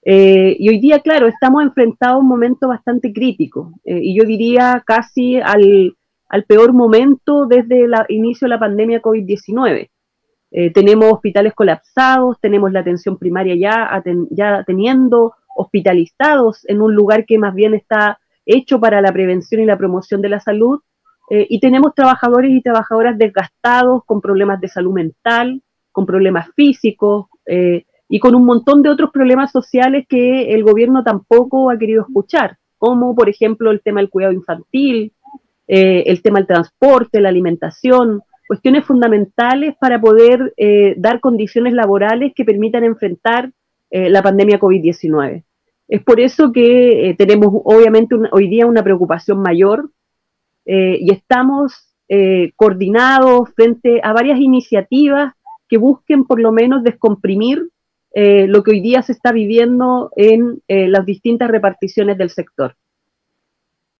Y hoy día, claro, estamos enfrentados a un momento bastante crítico, y yo diría casi al peor momento desde el inicio de la pandemia COVID-19. Tenemos hospitales colapsados, tenemos la atención primaria ya teniendo hospitalizados en un lugar que más bien está hecho para la prevención y la promoción de la salud, y tenemos trabajadores y trabajadoras desgastados con problemas de salud mental, con problemas físicos, y con un montón de otros problemas sociales que el gobierno tampoco ha querido escuchar, como por ejemplo el tema del cuidado infantil, el tema del transporte, la alimentación, cuestiones fundamentales para poder dar condiciones laborales que permitan enfrentar la pandemia COVID-19. Es por eso que tenemos obviamente hoy día una preocupación mayor, y estamos coordinados frente a varias iniciativas que busquen por lo menos descomprimir lo que hoy día se está viviendo en las distintas reparticiones del sector.